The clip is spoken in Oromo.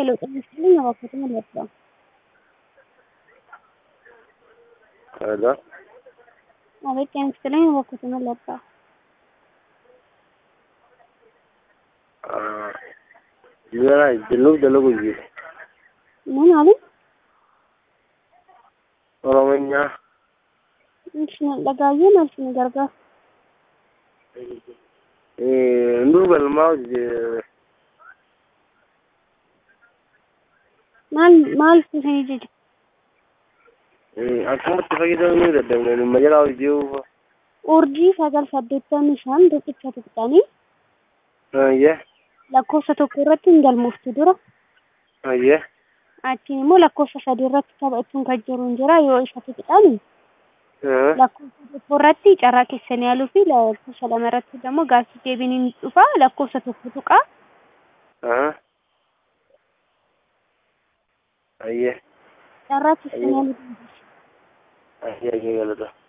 Hello, Mr. Navakutum Lepra. Hello. I can spell Navakutum Lepra. You are right. The logo is No, Ali? Romania. The Gayan of Garga. Google Mouse. Mal Fujid. I can't forget that the Major of you. Urji Sagal Sadutan, the picture of Tani. Yeah. La cosa to corretting dal Mustudura. Yeah. Atimo la cosa Sadurat Sabatun Kajurunjara, you is at Tani. La cosa corretti, Charaki Senealufi, la cosa la Maratamo gas giving in Ufa, la cosa to Putuka. Yeah. Charaki Senealufi. Yeah.